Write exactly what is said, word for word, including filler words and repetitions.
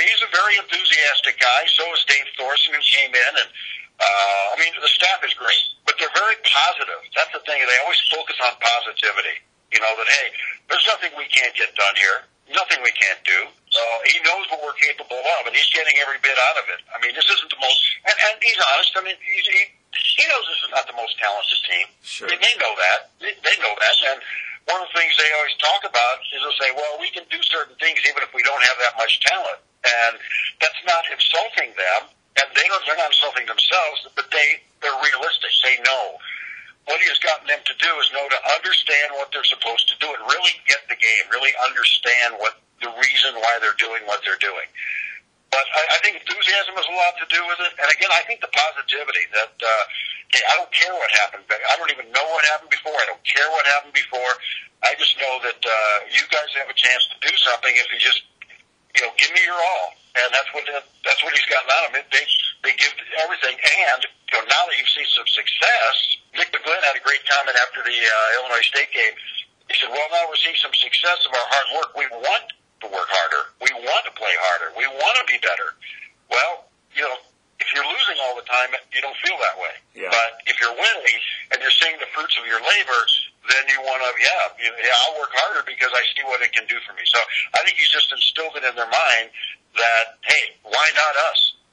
mean, he's a very enthusiastic guy. So is Dave Thorson, who came in, and uh, I mean, the staff is great, but they're very positive. That's the thing. They always focus on positivity. You know, that, hey, there's nothing we can't get done here. Nothing we can't do. Uh, he knows what we're capable of, and he's getting every bit out of it. I mean, this isn't the most, and, and he's honest. I mean, he's, he he knows this is not the most talented team. Sure. I mean, they know that. They, they know that. And one of the things they always talk about is they'll say, well, we can do certain things even if we don't have that much talent. And that's not insulting them, and they don't, they're not insulting themselves, but they, they're realistic. They know. What he has gotten them to do is know to understand what they're supposed to do and really get the game, really understand what the reason why they're doing what they're doing. But I, I think enthusiasm has a lot to do with it. And again, I think the positivity that, uh, hey, I don't care what happened. I don't even know what happened before. I don't care what happened before. I just know that, uh, you guys have a chance to do something if you just, you know, give me your all. And that's what, that's what he's gotten out of it. They, they give everything. And, you know, now that you've seen some success, Nick McGlynn had a great comment after the, uh, Illinois State game. He said, well, now we're seeing some success of our hard work. We want to work harder. We want to play harder. We want to be better. Well, you know, if you're losing all the time, you don't feel that way. Yeah. But if you're winning and you're seeing the fruits of your labor, then you want to, yeah, you, yeah, I'll work harder because I see what it can do for me. So I think he's just instilled it in their mind that, hey, why not us?